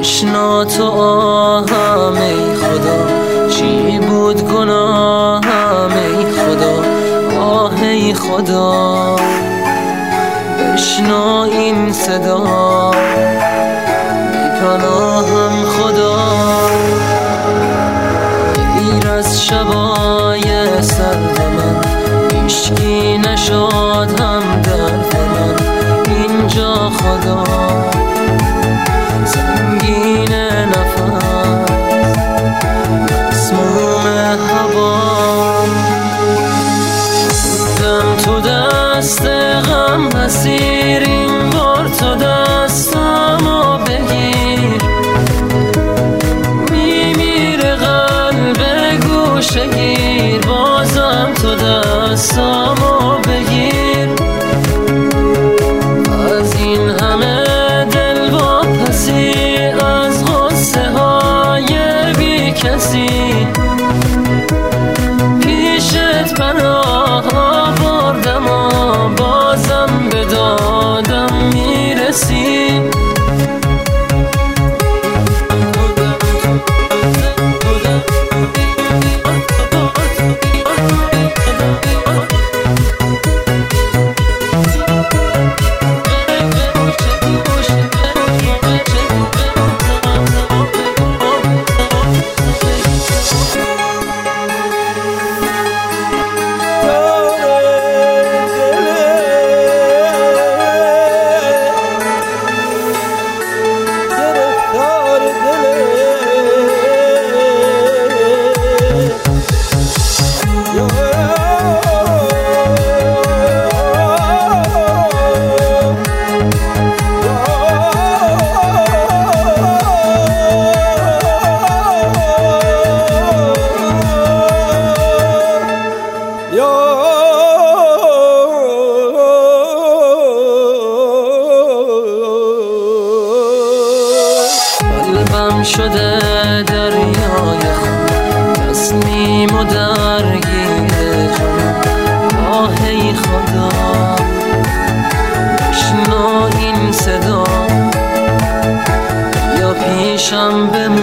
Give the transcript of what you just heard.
بشنا تو آهم ای خدا، چی بود گناهم ای خدا، آه ای خدا بشنا این صدا، بی‌پناهم خدا. غیر از شبای سرد من هیچکی نشد هم درد من اینجا خدا، سنگین نفس مسموم هوا، بودم تو دست غم اسیر، این بار تو دستمو بگیر، میمیره قلب گوشه گیر، بازم تو دستمو بگیر. از این همه دل واپسی، از غصه های بی کسی، پیشت پناه آوردم و بازم به دادم میرسی. قلبم شده دریای خون، تسلیم و درگیر جون، آه ای خدا بشنو این صدا، یا پیشم بمون